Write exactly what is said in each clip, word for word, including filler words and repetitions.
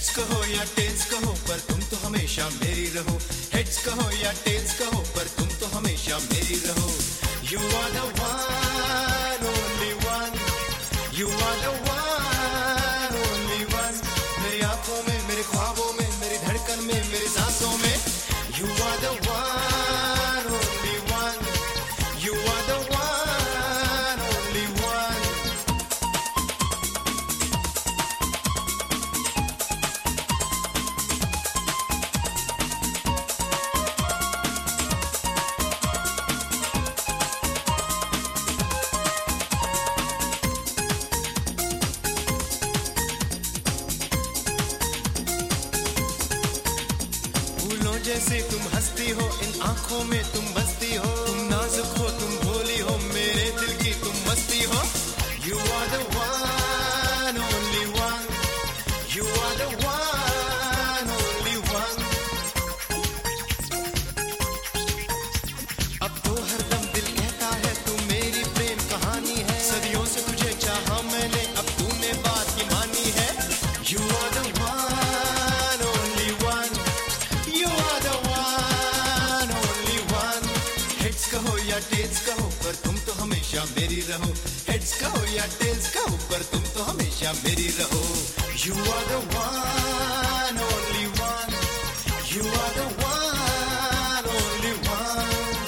Heads कहो या tales कहो पर तुम तो हमेशा मेरी रहो। हेड्स कहो या टेल्स कहो पर तुम तो हमेशा मेरी रहो। You are the one, only one. You are the one, only one. मेरी आंखों में, मेरे ख्वाबों में, मेरी धड़कन में, मेरी सांसों में। You are the one, only one. You are the one, only one. जैसे तुम हंसती हो, इन आंखों में तुम बसती हो। तुम नाजुक हो, तुम भोली हो, मेरे दिल की तुम मस्ती हो। You are the one, only one. You are the one, only one. अब तो हरदम दिल कहता है तू मेरी प्रेम कहानी है। सदियों से तुझे चाहा मैंने, अब तूने बात की मानी है। You are the one, only one. You are the one, only one. Heads कहो या tails कहो पर तुम तो हमेशा मेरी रहो। Heads कहो या tails कहो पर तुम तो हमेशा मेरी रहो। You are the one, only one. You are the one, only one.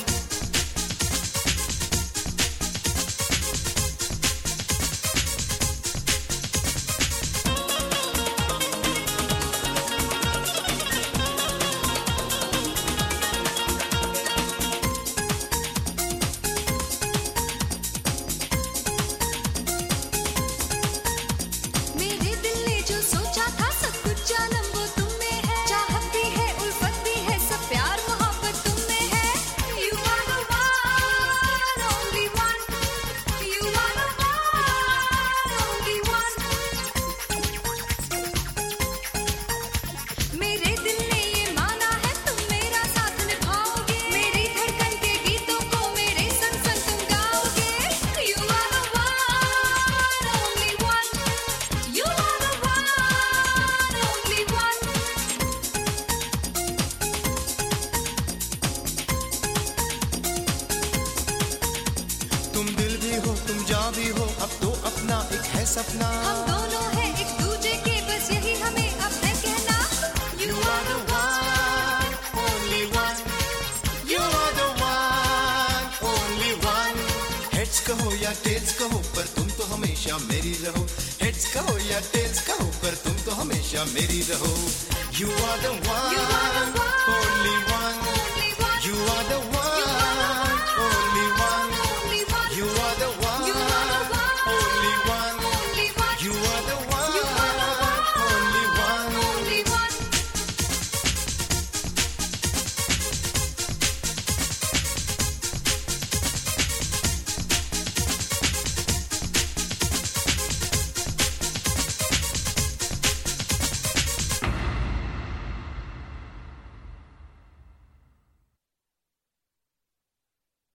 मेरे दिल ने जो सोचा था सब कुछ जानम वो तुम में है। चाहत भी है, उल्फत भी है, सब प्यार मोहब्बत तुम में है। You are the one, only one. You are the one, only one. मेरे दिल ने ये माना है तुम मेरा साथ निभाओगे। मेरी धड़कन के गीतों को मेरे संग संग तुम गाओगे। You are the one, only one. You are the one, only one. तुम दिल भी हो, तुम जान भी हो, अब तो अपना एक है सपना। हम दोनों हैं एक दूजे के, बस यही हमें अब है कहना। You are the one, only one. You are the one, only one. Heads कहो या tails कहो पर तुम तो हमेशा मेरी रहो। Heads कहो या tails कहो पर तुम तो हमेशा मेरी रहो। You are the one, You are the one, only one. only one. You are the one.